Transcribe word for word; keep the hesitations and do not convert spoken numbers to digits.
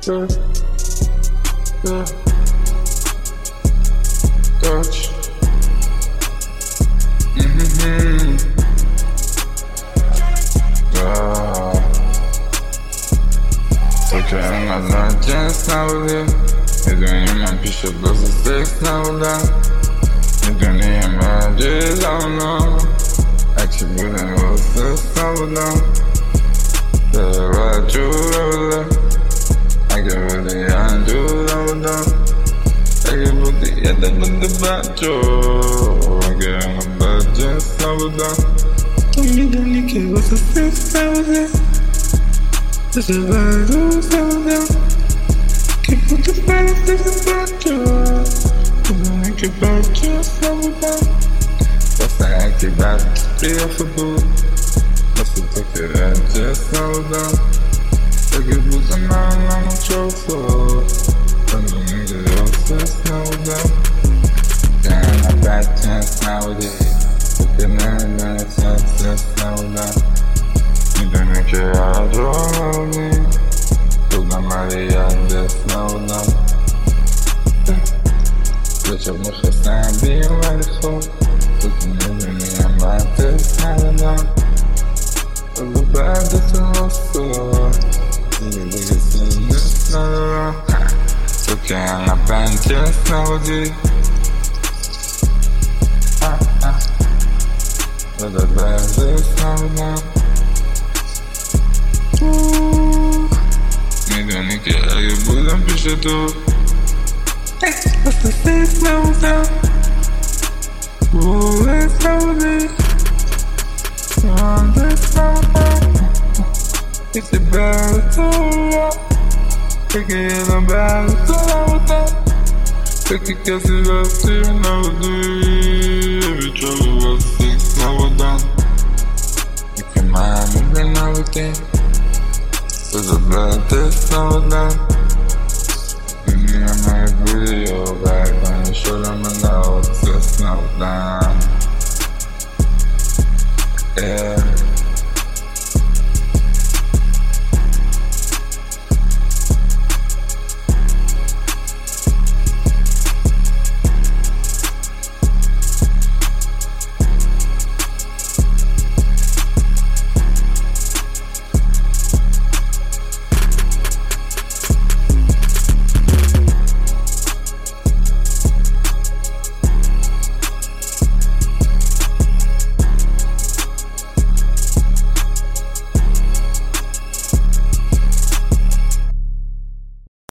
Yeah, yeah, touch. Mm-hmm. Yeah. Только на день снова. Иду не пишу, просто секс снова. Иду не моя давно. А че будем вот снова. Давай чувствовала. I get really on to love. I get really yeah, that the bacho. I get on the budget, love. You don't need to what's the fifth thousand. This is why I do so. Keep with the balance, this is bacho. You don't need to budget, love. What's the active back? Be off a boot. What's the ticket at just love. I get with the man on the chauffeur. And the nigga else just know that. Damn, I got a chance nowadays. Look at man, man, a chance just know that. You don't care how I draw me. Look at Maria, just know that. Bitch, I'm not just saying, being ready for. Looking at me, I'm like this, know that. Look back, that's a hustle. Только на панте снова. Это даже снова. Медленники, а я буду пишет тут. Просто ты снова. Улы снова. Ты снова. It's a battle, take it in a battle. Take it cause it's up to you nowadays. Every trouble was six, now we're done. You can mind me and everything. There's a blood test, now we're done. You need a my video back on the shoulder, my nose, just now we're done. Yeah.